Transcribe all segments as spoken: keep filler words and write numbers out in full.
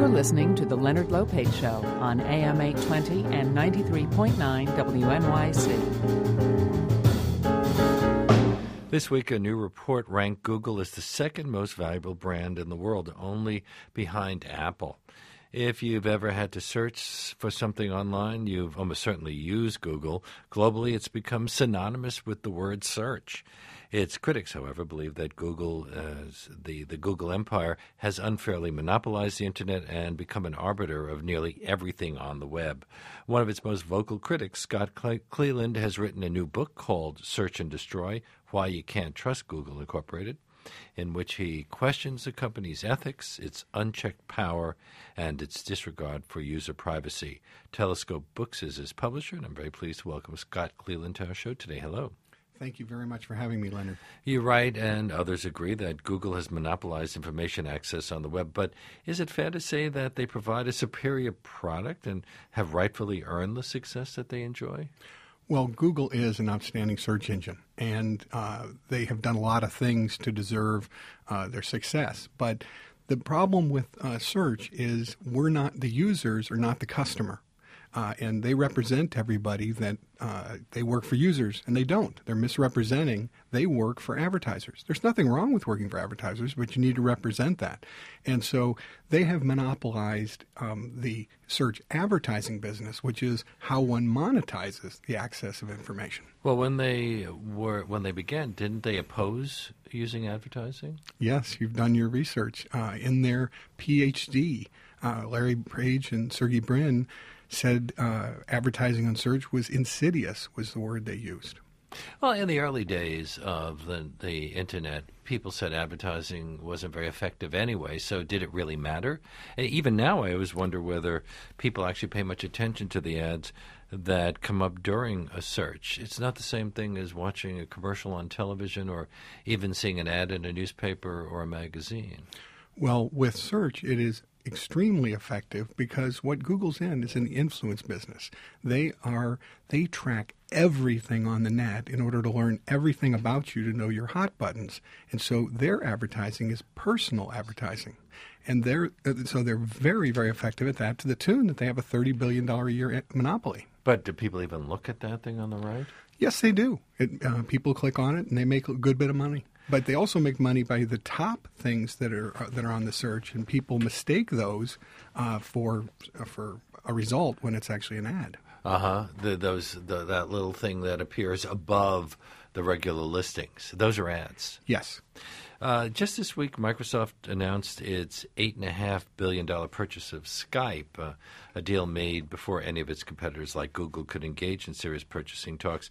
You're listening to The Leonard Lopate Show on A M eight twenty and ninety-three point nine W N Y C. This week, a new report ranked Google as the second most valuable brand in the world, only behind Apple. If you've ever had to search for something online, you've almost certainly used Google. Globally, it's become synonymous with the word search. Its critics, however, believe that Google, uh, the, the Google empire, has unfairly monopolized the Internet and become an arbiter of nearly everything on the web. One of its most vocal critics, Scott Cle- Cleland, has written a new book called Search and Destroy, Why You Can't Trust Google Incorporated, in which he questions the company's ethics, its unchecked power, and its disregard for user privacy. Telescope Books is his publisher, and I'm very pleased to welcome Scott Cleland to our show today. Hello. Thank you very much for having me, Leonard. You write, and others agree, that Google has monopolized information access on the web. But is it fair to say that they provide a superior product and have rightfully earned the success that they enjoy? Well, Google is an outstanding search engine, and uh, they have done a lot of things to deserve uh, their success. But the problem with uh, search is we're not, the users are not the customer. Uh, and they represent everybody that uh, they work for users, and they don't. They're misrepresenting. They work for advertisers. There's nothing wrong with working for advertisers, but you need to represent that. And so they have monopolized um, the search advertising business, which is how one monetizes the access of information. Well, when they were when they began, didn't they oppose using advertising? Yes, you've done your research. Uh, in their P H D, uh, Larry Page and Sergey Brin said uh, advertising on search was insidious, was the word they used. Well, in the early days of the, the Internet, people said advertising wasn't very effective anyway, so did it really matter? And even now, I always wonder whether people actually pay much attention to the ads that come up during a search. It's not the same thing as watching a commercial on television or even seeing an ad in a newspaper or a magazine. Well, with search, it is extremely effective because what Google's in is in the influence business. They are they track everything on the net in order to learn everything about you to know your hot buttons. And so their advertising is personal advertising. And they're so they're very, very effective at that, to the tune that they have a thirty billion dollars a year monopoly. But do people even look at that thing on the right? Yes, they do. It, uh, people click on it and they make a good bit of money. But they also make money by the top things that are uh, that are on the search, and people mistake those uh, for uh, for a result when it's actually an ad. Uh huh. The, those the, that little thing that appears above the regular listings. Those are ads. Yes. Uh, just this week, Microsoft announced its eight point five billion dollars purchase of Skype, uh, a deal made before any of its competitors like Google could engage in serious purchasing talks.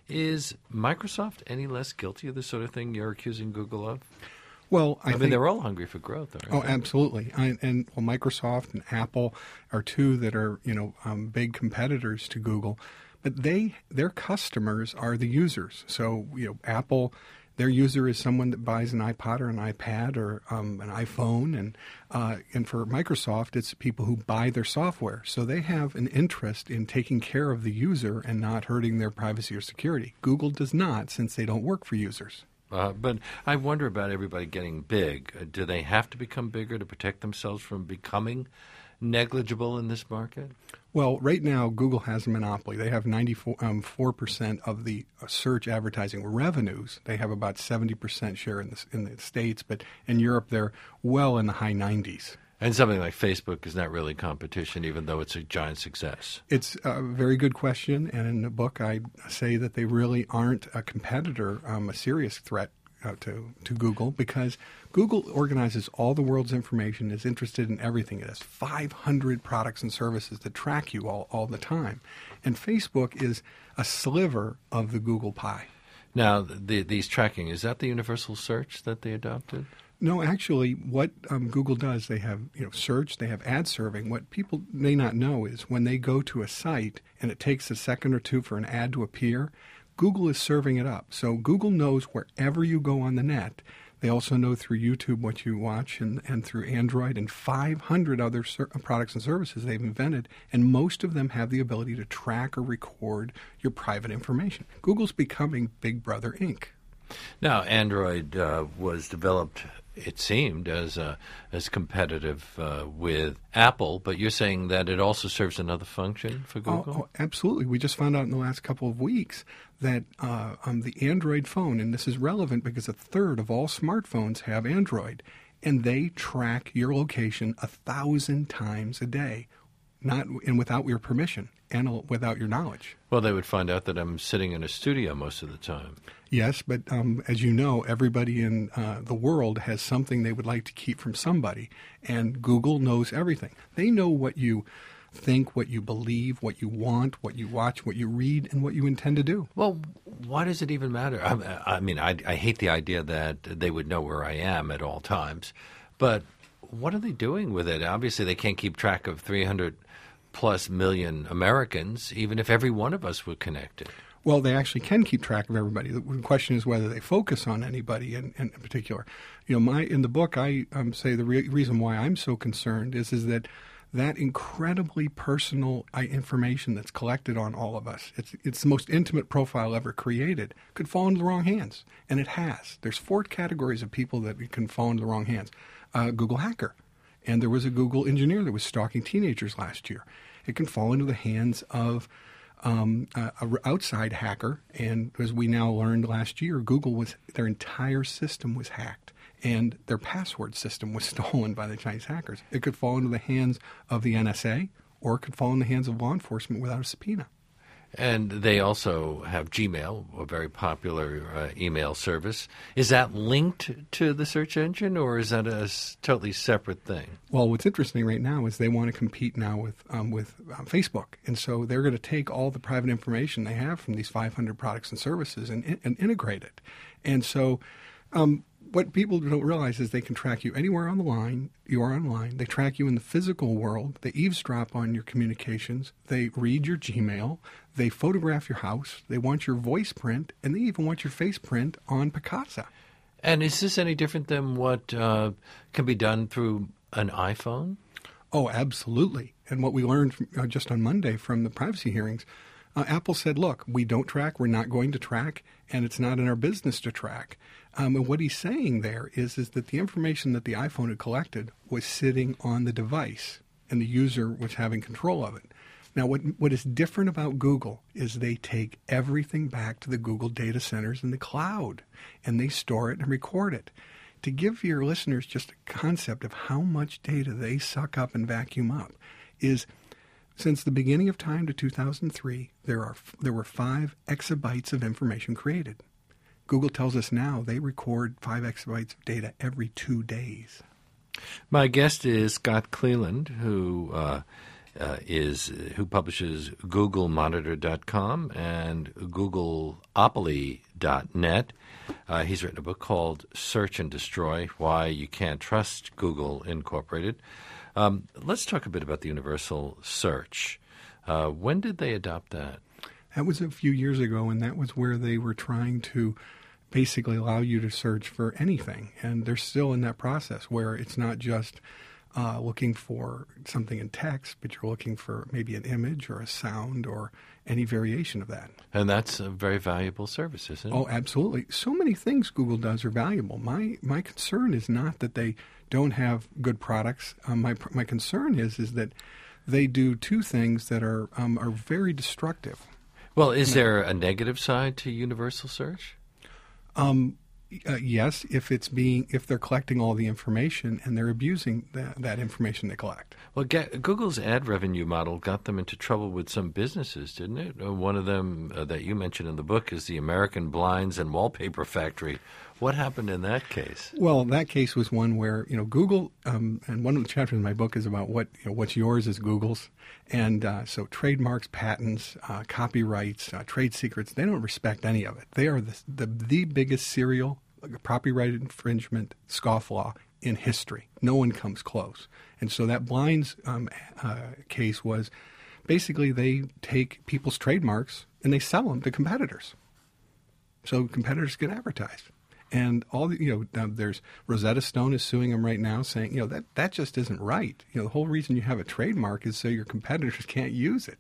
Is Microsoft any less guilty of the sort of thing you're accusing Google of? Well, I, I think, mean, they're all hungry for growth, aren't oh, they? absolutely. I, and well, Microsoft and Apple are two that are, you know, um, big competitors to Google. But they their customers are the users. So, you know, Apple, their user is someone that buys an iPod or an iPad or um, an iPhone, and uh, and for Microsoft, it's people who buy their software. So they have an interest in taking care of the user and not hurting their privacy or security. Google does not, since they don't work for users. Uh, but I wonder about everybody getting big. Uh, do they have to become bigger to protect themselves from becoming negligible in this market? Well, right now, Google has a monopoly. They have ninety-four percent of the search advertising revenues. They have about seventy percent share in the, in the States, but in Europe, they're well in the high nineties. And something like Facebook is not really competition, even though it's a giant success. It's a very good question, and in the book, I say that they really aren't a competitor, um, a serious threat uh, to, to Google, because Google organizes all the world's information, is interested in everything. It has five hundred products and services that track you all, all the time. And Facebook is a sliver of the Google pie. Now, the, these tracking, is that the universal search that they adopted? No, actually, what um, Google does, they have you know search, they have ad serving. What people may not know is when they go to a site and it takes a second or two for an ad to appear, Google is serving it up. So Google knows wherever you go on the net. They also know through YouTube what you watch, and, and through Android and five hundred other ser- products and services they've invented, and most of them have the ability to track or record your private information. Google's becoming Big Brother Incorporated. Now, Android uh, was developed it seemed, as uh, as competitive uh, with Apple. But you're saying that it also serves another function for Google? Oh, oh, absolutely. We just found out in the last couple of weeks that uh, um, the Android phone, and this is relevant because a third of all smartphones have Android, and they track your location a thousand times a day, not and without your permission and without your knowledge. Well, they would find out that I'm sitting in a studio most of the time. Yes, but um, as you know, everybody in uh, the world has something they would like to keep from somebody, and Google knows everything. They know what you think, what you believe, what you want, what you watch, what you read, and what you intend to do. Well, why does it even matter? I, I mean, I, I hate the idea that they would know where I am at all times, but what are they doing with it? Obviously, they can't keep track of three hundred plus million Americans, even if every one of us were connected. Well, they actually can keep track of everybody. The question is whether they focus on anybody in, in particular. You know, my in the book, I um, say the re- reason why I'm so concerned is is that that incredibly personal uh, information that's collected on all of us, it's it's the most intimate profile ever created, could fall into the wrong hands, and it has. There's four categories of people that can fall into the wrong hands. Uh, Google hacker, and there was a Google engineer that was stalking teenagers last year. It can fall into the hands of Um, uh, a outside hacker, and as we now learned last year, Google was their entire system was hacked, and their password system was stolen by the Chinese hackers. It could fall into the hands of the N S A, or it could fall in the hands of law enforcement without a subpoena. And they also have Gmail, a very popular uh, email service. Is that linked to the search engine, or is that a s- totally separate thing? Well, what's interesting right now is they want to compete now with um, with uh, Facebook, and so they're going to take all the private information they have from these five hundred products and services and, and integrate it. And so um, what people don't realize is they can track you anywhere on the line. You are online. They track you in the physical world. They eavesdrop on your communications. They read your Gmail. They photograph your house. They want your voice print, and they even want your face print on Picasa. And is this any different than what uh, can be done through an iPhone? Oh, absolutely. And what we learned from, uh, just on Monday from the privacy hearings, uh, Apple said, look, we don't track, we're not going to track, and it's not in our business to track. Um, and what he's saying there is, is that the information that the iPhone had collected was sitting on the device, and the user was having control of it. Now, what what is different about Google is they take everything back to the Google data centers in the cloud, and they store it and record it. To give your listeners just a concept of how much data they suck up and vacuum up is, since the beginning of time to two thousand three, there are there were five exabytes of information created. Google tells us now they record five exabytes of data every two days. My guest is Scott Cleland, who uh, uh, is who publishes Google Monitor dot com and Googleopoly dot net. Uh, he's written a book called Search and Destroy, Why You Can't Trust Google Incorporated. Um, let's talk a bit about the universal search. Uh, when did they adopt that? That was a few years ago, and that was where they were trying to basically allow you to search for anything. And they're still in that process where it's not just uh, looking for something in text, but you're looking for maybe an image or a sound or any variation of that. And that's a very valuable service, isn't it? Oh, absolutely. So many things Google does are valuable. My my concern is not that they don't have good products. Um, my my concern is is that they do two things that are um, are very destructive. Well, is there a negative side to universal search? Um, uh, yes, if it's being if they're collecting all the information and they're abusing that, that information they collect. Well, get, Google's ad revenue model got them into trouble with some businesses, didn't it? Uh, one of them uh, that you mentioned in the book is the American Blinds and Wallpaper Factory. What happened in that case? Well, that case was one where, you know, Google, um, and one of the chapters in my book is about what, you know, what's yours is Google's. And uh, so trademarks, patents, uh, copyrights, uh, trade secrets, they don't respect any of it. They are the, the, the biggest serial copyright infringement scofflaw in history. No one comes close. And so that Blinds um, uh, case was basically they take people's trademarks and they sell them to competitors. So competitors get advertised. And all the, you know, um, there's Rosetta Stone is suing them right now, saying, you know, that that just isn't right. You know, the whole reason you have a trademark is so your competitors can't use it.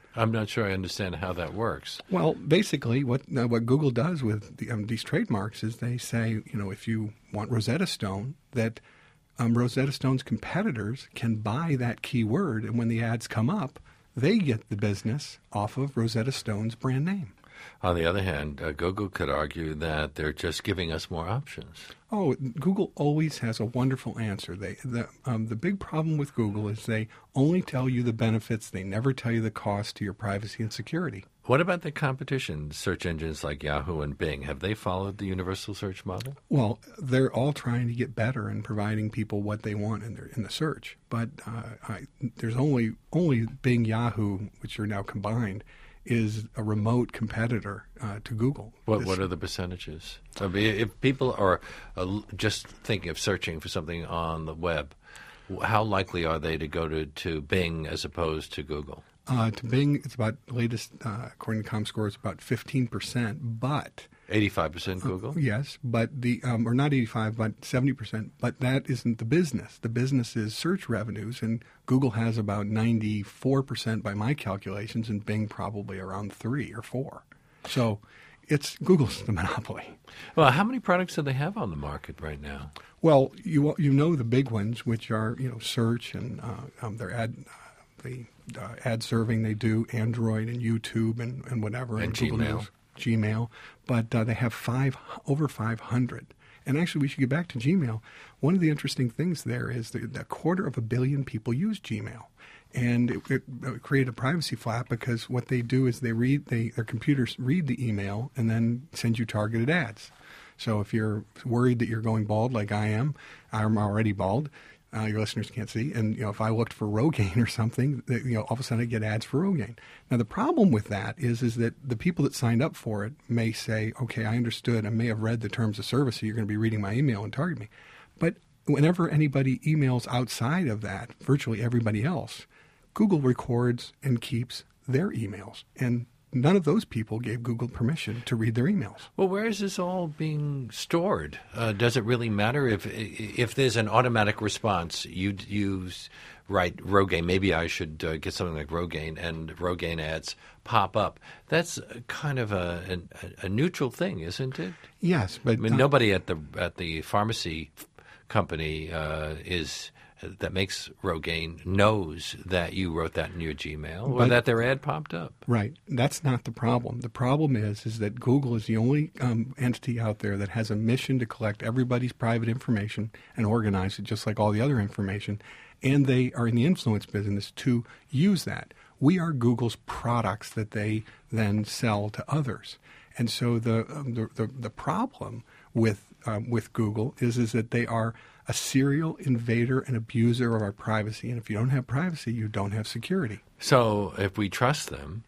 I'm not sure I understand how that works. Well, basically, what uh, what Google does with the, um, these trademarks is they say, you know, if you want Rosetta Stone, that um, Rosetta Stone's competitors can buy that keyword, and when the ads come up, they get the business off of Rosetta Stone's brand name. On the other hand, uh, Google could argue that they're just giving us more options. Oh, Google always has a wonderful answer. They the um, the big problem with Google is they only tell you the benefits. They never tell you the cost to your privacy and security. What about the competition? Search engines like Yahoo and Bing, have they followed the universal search model? Well, they're all trying to get better in providing people what they want in their in the search. But uh, I, there's only only Bing, Yahoo, which are now combined, is a remote competitor uh, to Google. What This- What are the percentages? I mean, if people are uh, just thinking of searching for something on the web, how likely are they to go to, to Bing as opposed to Google? Uh, to Bing, it's about latest, uh, according to ComScore, it's about fifteen percent. But eighty-five percent Google? yes, but the um, or not eighty-five, but seventy percent. But that isn't the business. The business is search revenues, and Google has about ninety-four percent by my calculations, and Bing probably around three or four. So it's Google's the monopoly. Well, how many products do they have on the market right now? Well, you you know the big ones, which are you know search and uh, um, their ad uh, the uh, ad serving they do, Android and YouTube and, and whatever, And Google Gmail. News, Gmail. But uh, they have five over five hundred. And actually, we should get back to Gmail. One of the interesting things there is that a quarter of a billion people use Gmail. And it, it, it created a privacy flap because what they do is they read, they, their computers read the email and then send you targeted ads. So if you're worried that you're going bald like I am, I'm already bald. Uh, your listeners can't see. And, you know, if I looked for Rogaine or something, that, you know, all of a sudden I get ads for Rogaine. Now, the problem with that is, is that the people that signed up for it may say, okay, I understood. I may have read the terms of service, so you're going to be reading my email and target me. But whenever anybody emails outside of that, virtually everybody else, Google records and keeps their emails. And none of those people gave Google permission to read their emails. Well, where is this all being stored? Uh, does it really matter if if there's an automatic response? You use right Rogaine. Maybe I should uh, get something like Rogaine, and Rogaine ads pop up. That's kind of a a, a neutral thing, isn't it? Yes, but I mean, uh, nobody at the at the pharmacy company uh, is. that makes Rogaine knows that you wrote that in your Gmail or But- that their ad popped up. Right. That's not the problem. The problem is is that Google is the only um, entity out there that has a mission to collect everybody's private information and organize it just like all the other information. And they are in the influence business to use that. We are Google's products that they then sell to others. And so the um, the, the, the problem with um, with Google is is that they are a serial invader and abuser of our privacy. And if you don't have privacy, you don't have security. So if we trust them,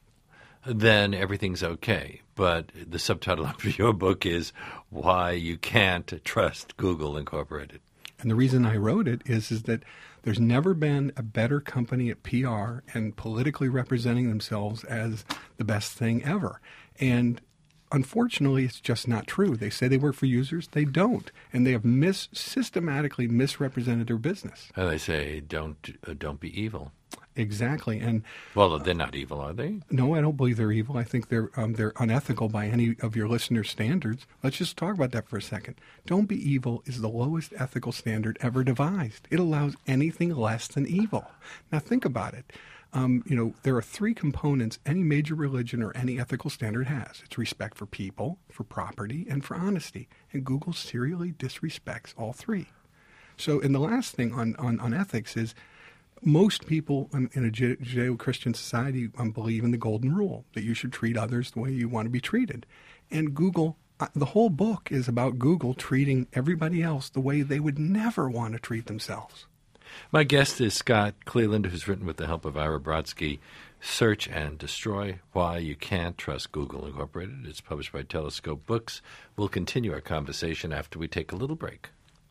then everything's okay. But the subtitle of your book is Why You Can't Trust Google Incorporated. And the reason I wrote it is, is that there's never been a better company at P R and politically representing themselves as the best thing ever. And unfortunately, it's just not true. They say they work for users. They don't. And they have mis- systematically misrepresented their business. And they say, don't uh, don't be evil. Exactly. And Well, they're not evil, are they? no, I don't believe they're evil. I think they're um, they're unethical by any of your listeners' standards. Let's just talk about that for a second. Don't be evil is the lowest ethical standard ever devised. It allows anything less than evil. Now think about it. Um, you know, there are three components any major religion or any ethical standard has. It's respect for people, for property, and for honesty. And Google serially disrespects all three. So, and the last thing on, on, on ethics is most people in, in a Ju- Judeo-Christian society um, believe in the golden rule, that you should treat others the way you want to be treated. And Google, uh, the whole book is about Google treating everybody else the way they would never want to treat themselves. My guest is Scott Cleland, who's written with the help of Ira Brodsky, Search and Destroy, Why You Can't Trust Google Incorporated. It's published by Telescope Books. We'll continue our conversation after we take a little break.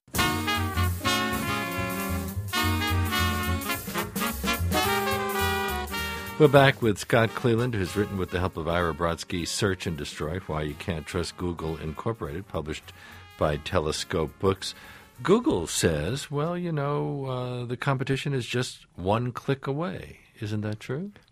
We're back with Scott Cleland, who's written with the help of Ira Brodsky, Search and Destroy, Why You Can't Trust Google Incorporated, published by Telescope Books. Google says, well, you know, uh, the competition is just one click away. Isn't that true?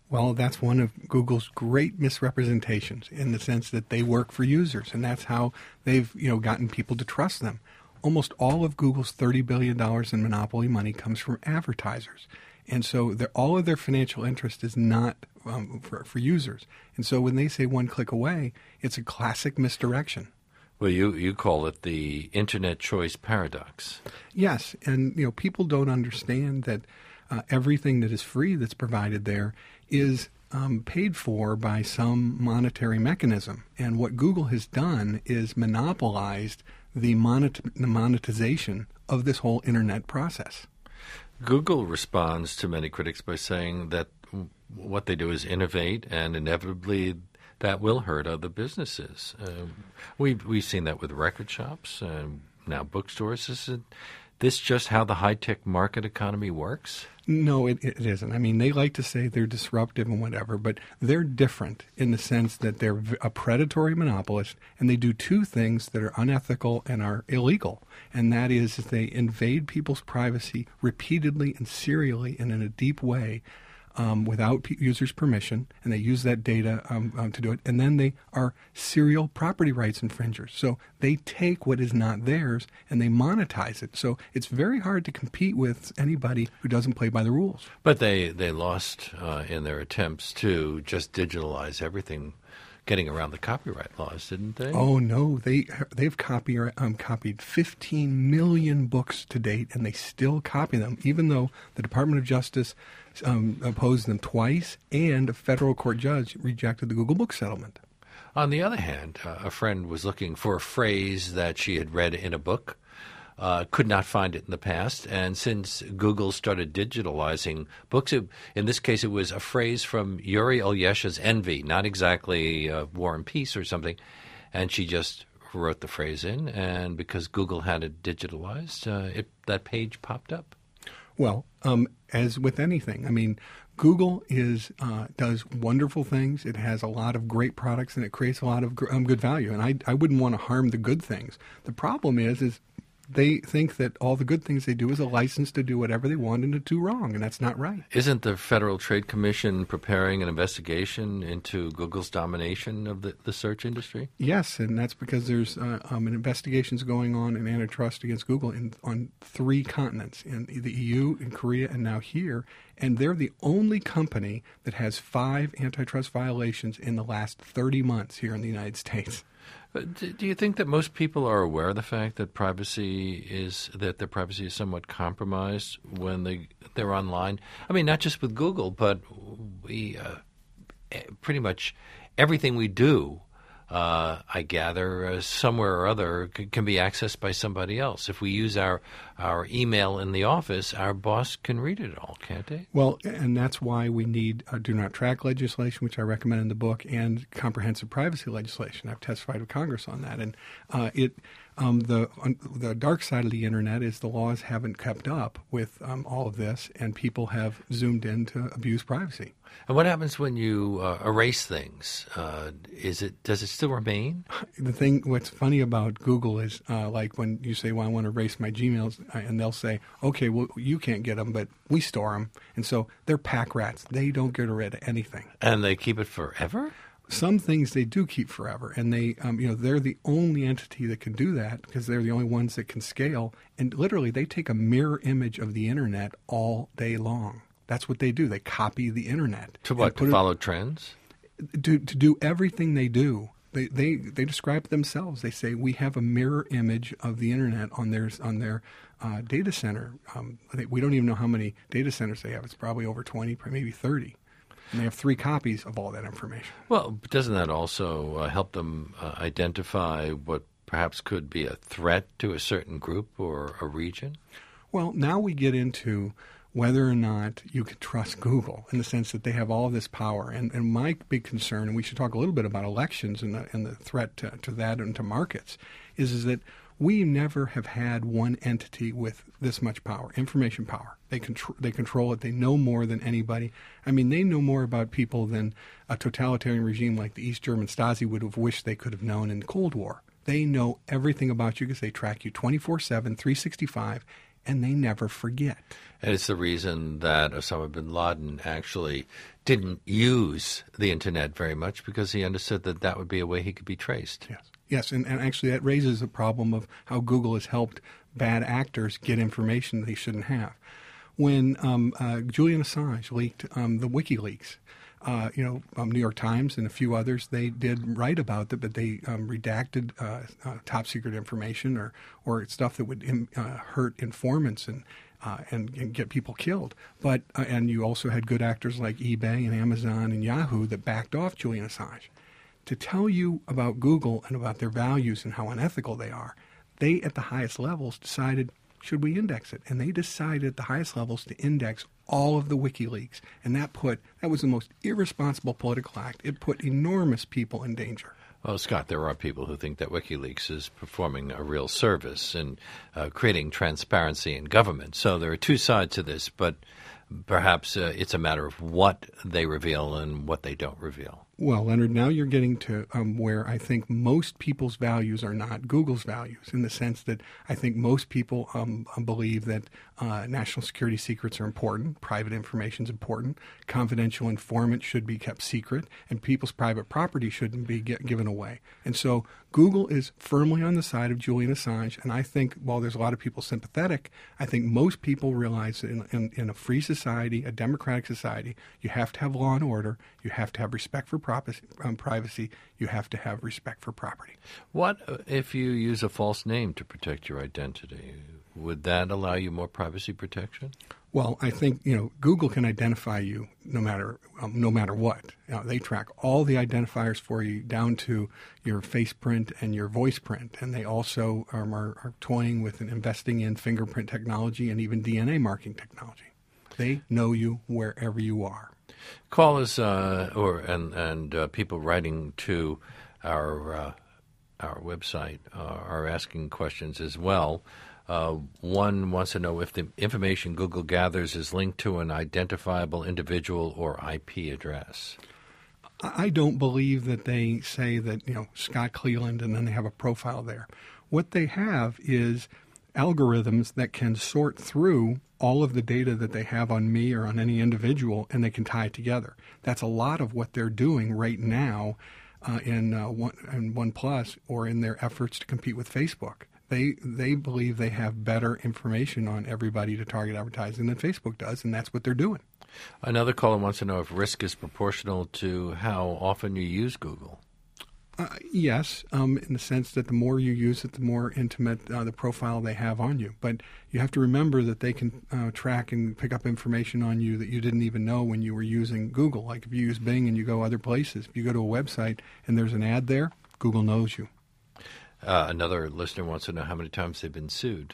Well, that's one of Google's great misrepresentations in the sense that they work for users, and that's how they've, you know, gotten people to trust them. Almost all of Google's thirty billion dollars in monopoly money comes from advertisers. And so all of their financial interest is not um, for, for users. And so when they say one click away, it's a classic misdirection. Well, you, you call it the internet choice paradox. Yes, and you know people don't understand that uh, everything that is free that's provided there is um, paid for by some monetary mechanism. And what Google has done is monopolized the, monet- the monetization of this whole internet process. Google responds to many critics by saying that what they do is innovate, and inevitably that will hurt other businesses. Uh, we've, we've seen that with record shops, uh, now bookstores. Is it, this just how the high-tech market economy works? No, it, it isn't. I mean, they like to say they're disruptive and whatever, but they're different in the sense that they're a predatory monopolist, and they do two things that are unethical and are illegal. And that is, is they invade people's privacy repeatedly and serially and in a deep way um, without p- users' permission, and they use that data um, um, to do it. And then they are serial property rights infringers. So they take what is not theirs and they monetize it. So it's very hard to compete with anybody who doesn't play by the rules. But they, they lost uh, in their attempts to just digitalize everything, getting around the copyright laws, didn't they? Oh no, they they've copy, um, copied fifteen million books to date, and they still copy them, even though the Department of Justice um, opposed them twice, and a federal court judge rejected the Google Book settlement. On the other hand, uh, a friend was looking for a phrase that she had read in a book, uh, could not find it in the past, and since Google started digitalizing books, it, in this case it was a phrase from Yuri Olyesha's Envy, not exactly uh, War and Peace or something, and she just wrote the phrase in, and because Google had it digitalized, uh, it, that page popped up. Well, um, as with anything, I mean, Google is uh, does wonderful things. It has a lot of great products, and it creates a lot of um, good value. And I, I wouldn't want to harm the good things. The problem is, is they think that all the good things they do is a license to do whatever they want and to do wrong, and that's not right. Isn't the Federal Trade Commission preparing an investigation into Google's domination of the, the search industry? Yes, and that's because there's uh, um, an investigations going on in antitrust against Google in, on three continents, in the E U, in Korea, and now here. And they're the only company that has five antitrust violations in the last thirty months here in the United States. But do you think that most people are aware of the fact that privacy is that their privacy is somewhat compromised when they they're online? I mean, not just with Google, but we uh, pretty much everything we do, uh, I gather, uh, somewhere or other c- can be accessed by somebody else. If we use our our email in the office, our boss can read it all, can't they? Well, and that's why we need uh, do not track legislation, which I recommend in the book, and comprehensive privacy legislation. I've testified with Congress on that, and uh, it um, the on, the dark side of the internet is the laws haven't kept up with um, all of this, and people have zoomed in to abuse privacy. And what happens when you uh, erase things? Uh, is it does it still remain? The thing, what's funny about Google is uh, like when you say, well, I want to erase my Gmails, and they'll say, okay, well, you can't get them, but we store them. And so they're pack rats. They don't get rid of anything. And they keep it forever? Some things they do keep forever, and they, um, you know, they're the only entity that can do that because they're the only ones that can scale. And literally, they take a mirror image of the internet all day long. That's what they do. They copy the internet. To what? To it, follow trends? To, to do everything they do. They, they they describe it themselves. They say we have a mirror image of the internet on their on their uh, data center. Um, they, we don't even know how many data centers they have. It's probably over twenty, maybe thirty. And they have three copies of all that information. Well, doesn't that also uh, help them uh, identify what perhaps could be a threat to a certain group or a region? Well, now we get into whether or not you can trust Google in the sense that they have all this power. And, and my big concern, and we should talk a little bit about elections and the, and the threat to, to that and to markets, is, is that we never have had one entity with this much power, information power. They, contr- they control it. They know more than anybody. I mean, they know more about people than a totalitarian regime like the East German Stasi would have wished they could have known in the Cold War. They know everything about you because they track you twenty-four seven, three sixty-five, and they never forget. And it's the reason that Osama bin Laden actually didn't use the Internet very much, because he understood that that would be a way he could be traced. Yes, yes, and, and actually that raises the problem of how Google has helped bad actors get information they shouldn't have. When um, uh, Julian Assange leaked um, the WikiLeaks, uh, you know, um, New York Times and a few others, they did write about it, but they um, redacted uh, uh, top secret information or or stuff that would um, uh, hurt informants and. Uh, and, and get people killed. But uh, and you also had good actors like eBay and Amazon and Yahoo that backed off Julian Assange. To tell you about Google and about their values and how unethical they are, they at the highest levels decided, should we index it? And they decided at the highest levels to index all of the WikiLeaks. And that put that was the most irresponsible political act. It put enormous people in danger. Well, Scott, there are people who think that WikiLeaks is performing a real service and uh, creating transparency in government. So there are two sides to this, but perhaps uh, it's a matter of what they reveal and what they don't reveal. Well, Leonard, now you're getting to um, where I think most people's values are not Google's values, in the sense that I think most people um, believe that uh, national security secrets are important, private information is important, confidential informants should be kept secret, and people's private property shouldn't be get, given away. And so Google is firmly on the side of Julian Assange, and I think while there's a lot of people sympathetic, I think most people realize that in, in, in a free society, a democratic society, you have to have law and order, you have to have respect for privacy, um, privacy, you have to have respect for property. What if you use a false name to protect your identity? Would that allow you more privacy protection? Well, I think, you know, Google can identify you no matter um, no matter what. You know, they track all the identifiers for you down to your face print and your voice print. And they also um, are, are toying with and investing in fingerprint technology and even D N A marking technology. They know you wherever you are. Callers uh, or and and uh, people writing to our uh, our website uh, are asking questions as well. Uh, one wants to know if the information Google gathers is linked to an identifiable individual or I P address. I don't believe that they say that, you know, Scott Cleland and then they have a profile there. What they have is algorithms that can sort through all of the data that they have on me or on any individual, and they can tie it together. That's a lot of what they're doing right now uh, in, uh, one, in OnePlus or in their efforts to compete with Facebook. They they believe they have better information on everybody to target advertising than Facebook does, and that's what they're doing. Another caller wants to know if risk is proportional to how often you use Google. Uh, yes, um, in the sense that the more you use it, the more intimate uh, the profile they have on you. But you have to remember that they can uh, track and pick up information on you that you didn't even know when you were using Google. Like if you use Bing and you go other places, if you go to a website and there's an ad there, Google knows you. Uh, another listener wants to know how many times they've been sued.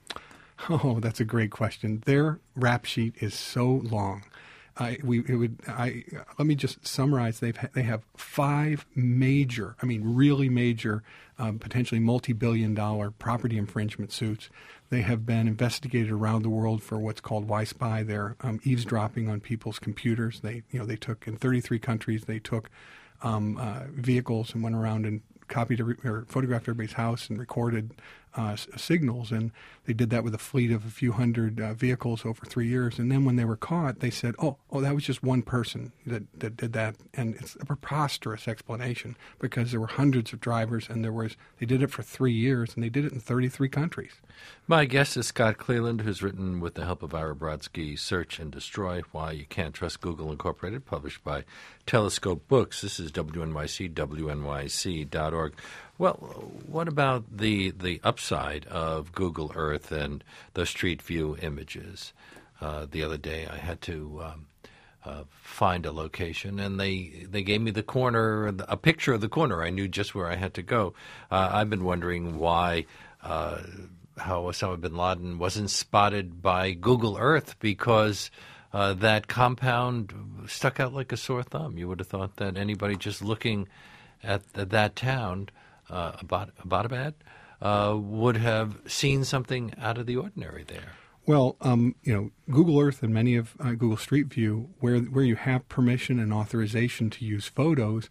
Oh, that's a great question. Their rap sheet is so long. I we it would I let me just summarize. They've ha- they have five major, I mean, really major, um, potentially multi-billion-dollar property infringement suits. They have been investigated around the world for what's called Y-Spy. They're um, eavesdropping on people's computers. They you know they took in thirty-three countries. They took um, uh, vehicles and went around and copied every, or photographed everybody's house and recorded uh, s- signals, and they did that with a fleet of a few hundred uh, vehicles over three years. And then when they were caught, they said, "Oh, oh, that was just one person that, that did that," and it's a preposterous explanation because there were hundreds of drivers, and there was they did it for three years, and they did it in thirty-three countries. My guest is Scott Cleland, who's written with the help of Ira Brodsky, Search and Destroy, Why You Can't Trust Google Incorporated, published by Telescope Books. This is W N Y C, W N Y C dot org. Well, what about the the upside of Google Earth and the Street View images? Uh, the other day I had to um, uh, find a location, and they, they gave me the corner, a picture of the corner. I knew just where I had to go. Uh, I've been wondering why uh, how Osama bin Laden wasn't spotted by Google Earth, because uh, that compound stuck out like a sore thumb. You would have thought that anybody just looking at the, that town, uh, Abad, Abbottabad, uh, would have seen something out of the ordinary there. Well, um, you know, Google Earth and many of uh, Google Street View, where where you have permission and authorization to use photos,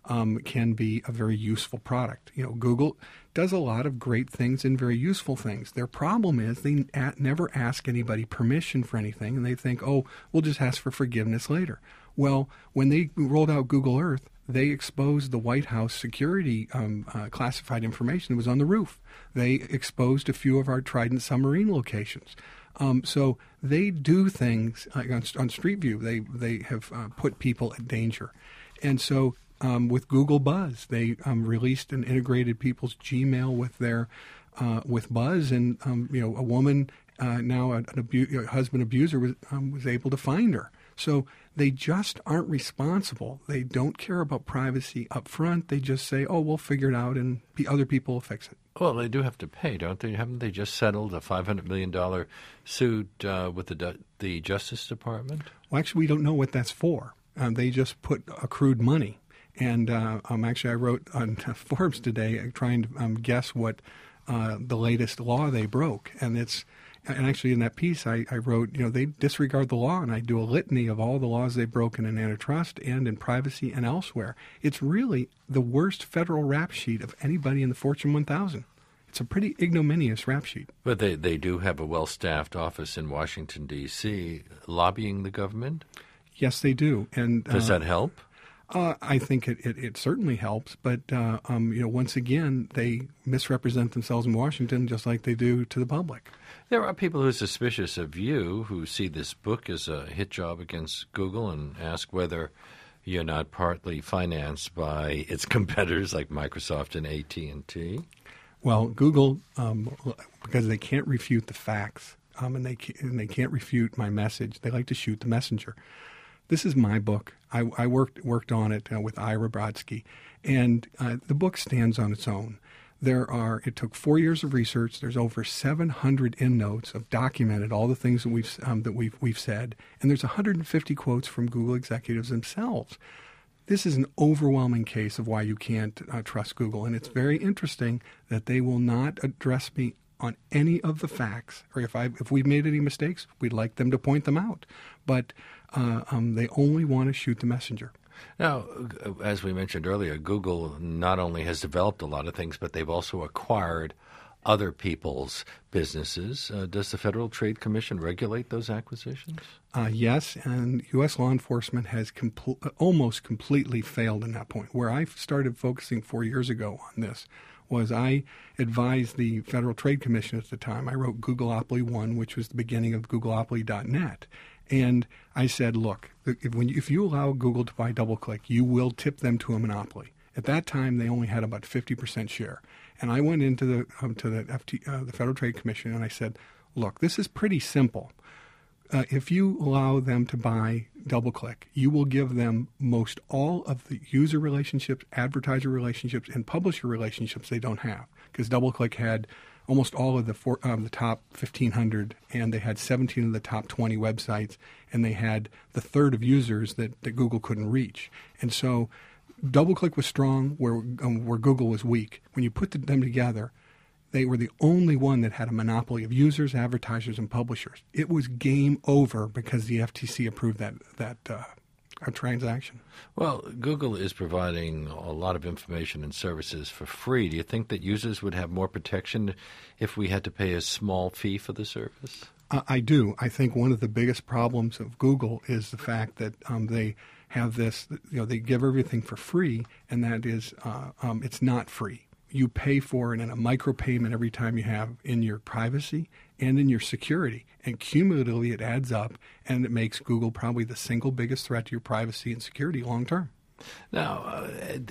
um, can be a very useful product. You know, Google does a lot of great things and very useful things. Their problem is they a- never ask anybody permission for anything, and they think, oh, we'll just ask for forgiveness later. Well, when they rolled out Google Earth, they exposed the White House security um, uh, classified information that was on the roof. They exposed a few of our Trident submarine locations. Um, so they do things like on, on Street View. They they have uh, put people at danger, and so um, with Google Buzz, they um, released and integrated people's Gmail with their uh, with Buzz, and um, you know a woman uh, now an abu- a husband abuser was um, was able to find her. So they just aren't responsible. They don't care about privacy up front. They just say, "Oh, we'll figure it out, and the other people will fix it." Well, they do have to pay, don't they? Haven't they just settled a five hundred million dollars suit uh, with the the Justice Department? Well, actually, we don't know what that's for. Uh, they just put accrued money. And uh, um, actually, I wrote on Forbes today uh, trying to um, guess what uh, the latest law they broke. And it's and actually in that piece, I, I wrote, you know, they disregard the law, and I do a litany of all the laws they've broken in antitrust and in privacy and elsewhere. It's really the worst federal rap sheet of anybody in the Fortune one thousand. It's a pretty ignominious rap sheet. But they, they do have a well-staffed office in Washington, D C, lobbying the government? Yes, they do. And does uh, that help? Uh, I think it, it, it certainly helps, but uh, um, you know, once again, they misrepresent themselves in Washington just like they do to the public. There are people who are suspicious of you who see this book as a hit job against Google and ask whether you're not partly financed by its competitors like Microsoft and A T and T. Well, Google, um, because they can't refute the facts um, and they and they can't refute my message, they like to shoot the messenger. This is my book. I, I worked worked on it uh, with Ira Brodsky, and uh, the book stands on its own. There are. It took four years of research. There's over seven hundred endnotes of documented all the things that we've um, that we've we've said, and there's one hundred fifty quotes from Google executives themselves. This is an overwhelming case of why you can't uh, trust Google, and it's very interesting that they will not address me on any of the facts, or if I if we've made any mistakes, we'd like them to point them out. But uh, um, they only want to shoot the messenger. Now, as we mentioned earlier, Google not only has developed a lot of things, but they've also acquired other people's businesses. Uh, does the Federal Trade Commission regulate those acquisitions? Uh, yes, and U S law enforcement has compl- almost completely failed in that point. Where I started focusing four years ago on this was I advised the Federal Trade Commission at the time. I wrote Googleopoly one, which was the beginning of Googleopoly dot net. And I said, look, if, when you, if you allow Google to buy DoubleClick, you will tip them to a monopoly. At that time, they only had about fifty percent share. And I went into the um, to the F T, uh, the Federal Trade Commission, and I said, look, this is pretty simple. Uh, if you allow them to buy DoubleClick, you will give them most all of the user relationships, advertiser relationships, and publisher relationships they don't have. Because DoubleClick had almost all of the four, um, the top fifteen hundred, and they had seventeen of the top twenty websites, and they had the third of users that, that Google couldn't reach. And so DoubleClick was strong where um, where Google was weak. When you put them together, they were the only one that had a monopoly of users, advertisers, and publishers. It was game over because the F T C approved that that uh, transaction. Well, Google is providing a lot of information and services for free. Do you think that users would have more protection if we had to pay a small fee for the service? Uh, I do. I think one of the biggest problems of Google is the fact that um, they have this, you know, they give everything for free, and that is, uh, um, it's not free. You pay for it in a micropayment every time you have in your privacy and in your security. And cumulatively, it adds up, and it makes Google probably the single biggest threat to your privacy and security long term. Now, uh,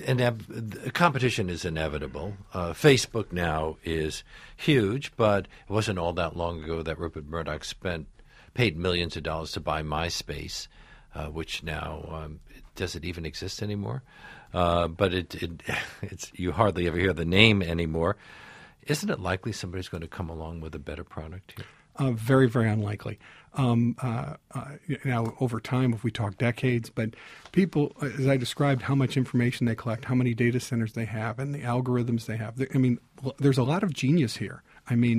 and competition is inevitable. Uh, Facebook now is huge, but it wasn't all that long ago that Rupert Murdoch spent paid millions of dollars to buy MySpace, uh, which now um, does it even exist anymore? Uh, but it, it it's you hardly ever hear the name anymore. Isn't it likely somebody's going to come along with a better product here? Uh, very, very unlikely. Um, uh, uh, now, over time, if we talk decades, but people, as I described, how much information they collect, how many data centers they have, and the algorithms they have. I mean, there's a lot of genius here. I mean,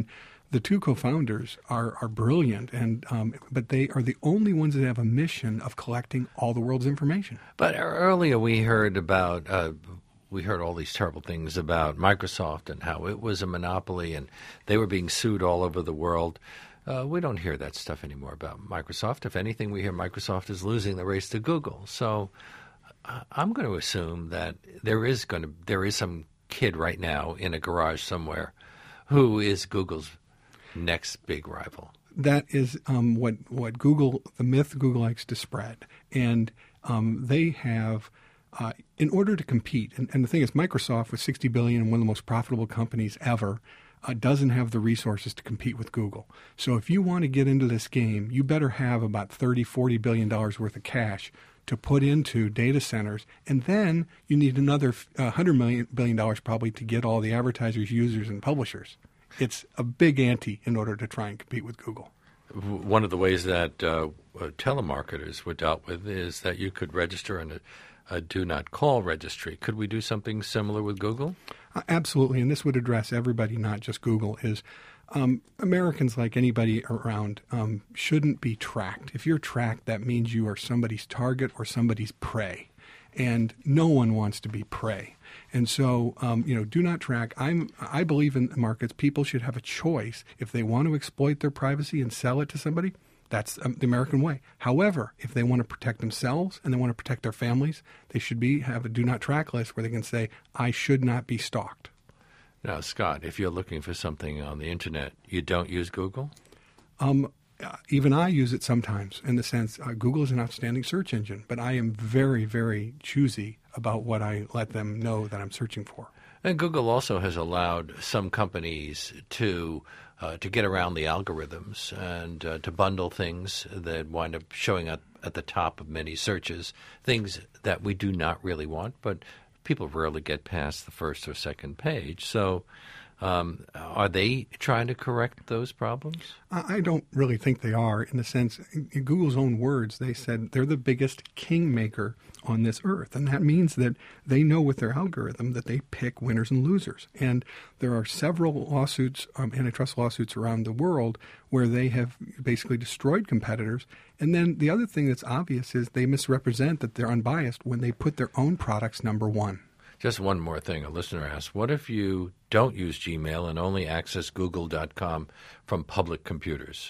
the two co-founders are, are brilliant, and um, but they are the only ones that have a mission of collecting all the world's information. But earlier we heard about uh, we heard all these terrible things about Microsoft and how it was a monopoly and they were being sued all over the world. Uh, we don't hear that stuff anymore about Microsoft. If anything, we hear Microsoft is losing the race to Google. So uh, I'm going to assume that there is going to there is some kid right now in a garage somewhere who is Google's next big rival. That is um, what what Google, the myth Google likes to spread, and um, they have, uh, in order to compete. And, and the thing is, Microsoft, with sixty billion dollars and one of the most profitable companies ever, uh, doesn't have the resources to compete with Google. So if you want to get into this game, you better have about thirty, forty billion dollars worth of cash to put into data centers, and then you need another uh, one hundred million billion dollars probably to get all the advertisers, users, and publishers. It's a big ante in order to try and compete with Google. One of the ways that uh, telemarketers were dealt with is that you could register in a, a do not call registry. Could we do something similar with Google? Uh, absolutely, and this would address everybody, not just Google, is um, Americans, like anybody around, um, shouldn't be tracked. If you're tracked, that means you are somebody's target or somebody's prey. And no one wants to be prey. And so, um, you know, do not track. I'm, I believe in markets. People should have a choice. If they want to exploit their privacy and sell it to somebody, that's um, the American way. However, if they want to protect themselves and they want to protect their families, they should be have a do not track list where they can say, I should not be stalked. Now, Scott, if you're looking for something on the Internet, you don't use Google? Um, even I use it sometimes in the sense uh, Google is an outstanding search engine, but I am very, very choosy about what I let them know that I'm searching for. And Google also has allowed some companies to uh, to get around the algorithms and uh, to bundle things that wind up showing up at the top of many searches, things that we do not really want, but people rarely get past the first or second page. So um, are they trying to correct those problems? I don't really think they are, in the sense, in Google's own words, they said they're the biggest kingmaker on this earth. And that means that they know with their algorithm that they pick winners and losers. And there are several lawsuits, um, antitrust lawsuits around the world where they have basically destroyed competitors. And then the other thing that's obvious is they misrepresent that they're unbiased when they put their own products number one. Just one more thing. A listener asked, what if you don't use Gmail and only access google dot com from public computers?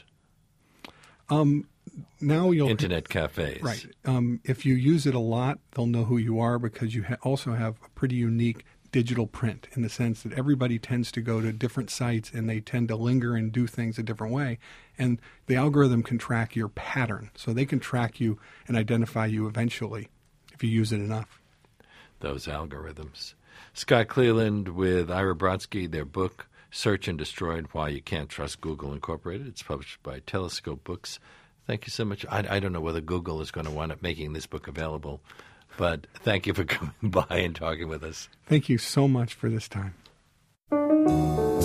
Um, now you'll Internet cafes. Right. Um, if you use it a lot, they'll know who you are because you ha- also have a pretty unique digital print in the sense that everybody tends to go to different sites and they tend to linger and do things a different way. And the algorithm can track your pattern. So they can track you and identify you eventually if you use it enough. Those algorithms. Scott Cleland with Ira Brodsky, their book, Search and Destroyed, Why You Can't Trust Google Incorporated. It's published by Telescope Books. Thank you so much. I, I don't know whether Google is going to wind up making this book available, but thank you for coming by and talking with us. Thank you so much for this time.